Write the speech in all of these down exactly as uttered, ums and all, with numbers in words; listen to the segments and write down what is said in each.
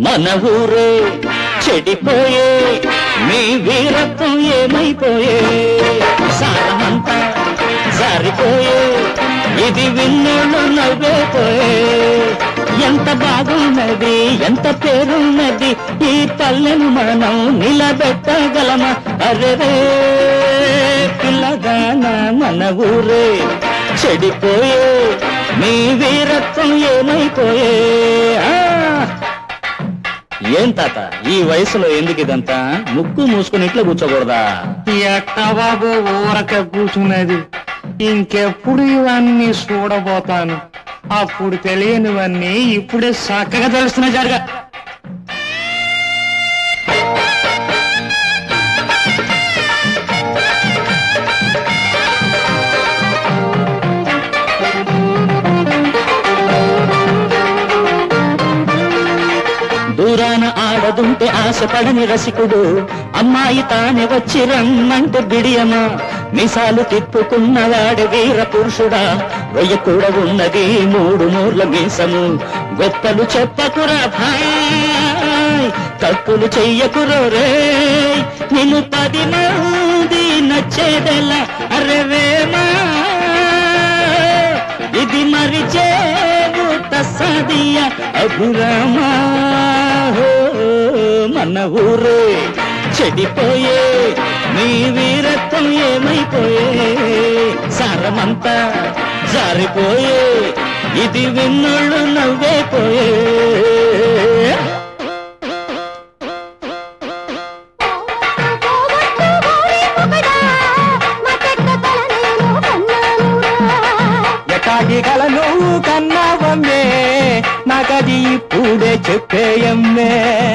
మన ఊరే చెడిపోయే మీ వీరత్వం ఏమైపోయే సారమంతా జారిపోయే ఇది విన్నోళ్ళు నవ్వేపోయే ఎంత బాగున్నది ఎంత పేరున్నది ఈ పల్లెను మనం నిలబెట్టగలమా అరెరే పిల్లగాన మన ఊరే చెడిపోయే మీ వీరత్వం ఏమైపోయే ఏం తాత ఈ వయసులో ఎందుకు ఇదంతా ముక్కు మూసుకుని ఇట్లా కూర్చోకూడదా ఎట్టా బాబు ఊరక కూర్చున్నది ఇంకెప్పుడు ఇవన్నీ చూడబోతాను అప్పుడు తెలియనివన్నీ ఇప్పుడే చక్కగా తెలుస్తున్నా జరగా దూరాన ఆడదుంటే ఆశపడని రసికుడు అమ్మాయి తానే వచ్చి రమ్మంటే బిడియమా మిసాలు తిప్పుకున్నవాడు వీర పురుషుడా రొయ్య కూడా ఉన్నది మూడు మూర్ల మీసము గొప్పలు చెప్పకురా భాయ్ తప్పులు చెయ్యకురో రే నిన్ను పది మంది నచ్చేదెలా అరెవేమా ఇది మరిచేవు తస్సదియ అభిరామా మన ఊరే చెడిపోయే మీ వీరత్వం ఏమైపోయే సారమంతా జారిపోయే ఇది విన్నోళ్ళు నవ్వేపోయే ఎటాకి కల నువ్వు కన్నావమ్మే నాకది ఇప్పుడే చెప్పేయమ్మే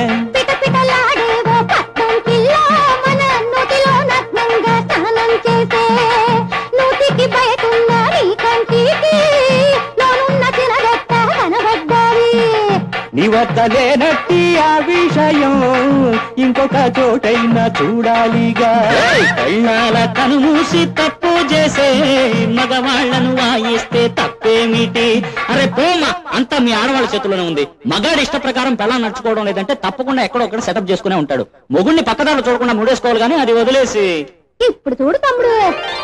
నీ వద్ద లేనట్టి ఆ విషయం ఇంకొక చోటైనా చూడాలిగా కళ్ళాల కనుమూసి తప్పు చేసే మగవాళ్లను వాయిస్తే తప్పేమిటి అరే పోమ అంతా మీ ఆడవాళ్ళ చేతిలోనే ఉంది మగాడి ఇష్ట ప్రకారం పెళ్ళ నడుచుకోవడం లేదంటే తప్పకుండా ఎక్కడో ఒకటి సెటప్ చేసుకునే ఉంటాడు మొగుడిని పక్కదారులు చూడకుండా ముడేసుకోవాలి కానీ అది వదిలేసి ఇప్పుడు చూడు తమ్ముడు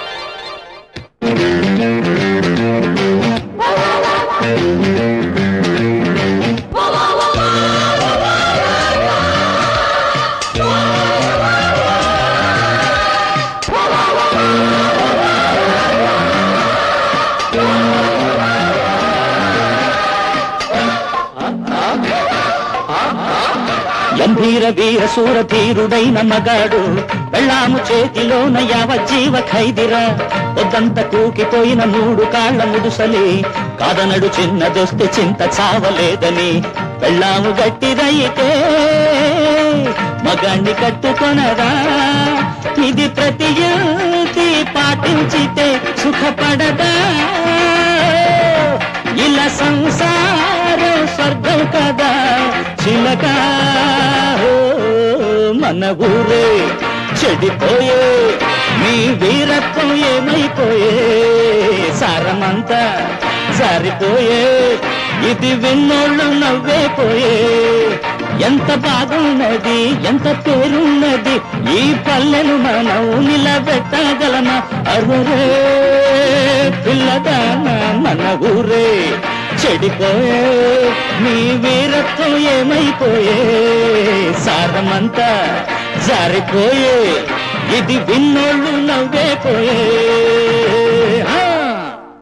గంభీర వీర సూర ధీరుడైన మగాడు వెళ్ళాము చేతిలోన యావజ్జీవ ఖైదిరా వద్దంత కూకిపోయిన మూడు కాళ్ల ముదుసలి కాదనడు చిన్నదొస్తే చింత చావలేదని వెళ్ళాము గట్టిదైతే మగాణ్ణి కట్టుకొనరా ఇది ప్రతి యువతి పాటించితే సుఖపడదా ఇలా సంసారం స్వర్గం కదా చిలక మన ఊరే చెడిపోయే మీ వీరత్వం ఏమైపోయే సారమంతా జారిపోయే ఇది విన్నోళ్ళు నవ్వేపోయే ఎంత బాగున్నది ఎంత పేరున్నది ఈ పల్లెను మనం నిలబెట్టగలమా అరురే పిల్లదాన మన ఊరే చెడిపోయే మీ వీరత్వం ఏమైపోయే సారమంతా జారిపోయే ఇది విన్నోళ్ళు నవ్వేపోయే